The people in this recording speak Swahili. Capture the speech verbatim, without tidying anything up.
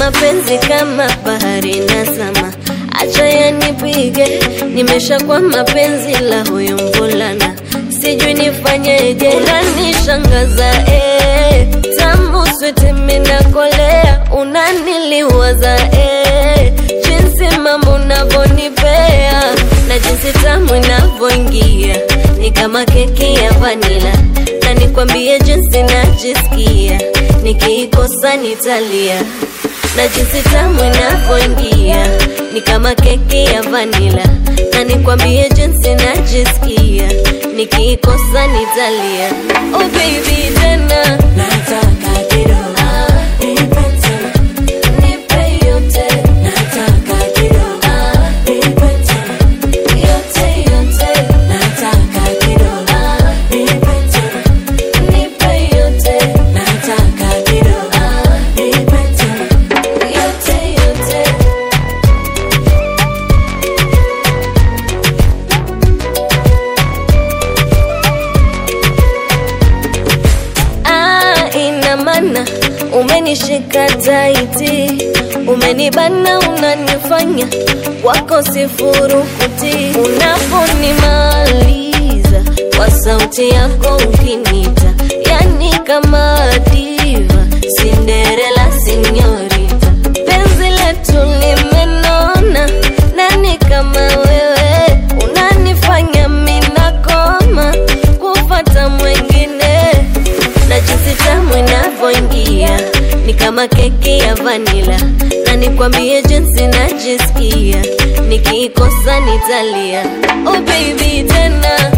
mapenzi kama bahari na sama, acha yanipige, nimesha kwa mapenzi la huyo mvulana, sijui nifanyeje. Unanishangaza eh, tamu sweet mina kolea, unaniliwaza eh, jinsi mambo unavonipea, na jinsi tamu inavoingia, ni kama keki ya vanilla, na nikwambie jinsi najisikia, nikiikosa nitalia, na jinsi tamu inavoingia, ni kama keki ya vanilla, na nikwambie jinsi najisikia, nikiikosa nitalia. Oh baby tena nataka kidogo, ah, nipe tena, nipe yote, nataka kidogo, ah, nipe tena, yote yote, nataka kidogo, ah, nipe tena, nipe yote, nataka kidogo, ah, nipe tena. yote yote. Ah, ina maana umenishika taiti, umenibana, unanifanya wako sifuru kuti. Unaponimaliza kwa sauti yako ukinita, yani kama diva, Cinderella sinyorita, penzi letu limenona, nani kama wewe, unanifanya mina koma kufata mwengine, na jinsi tamu inavoingia, ni kama keki ya vanilla, na nikwambie jinsi najisikia, nikiikosa nitalia. Oh baby tena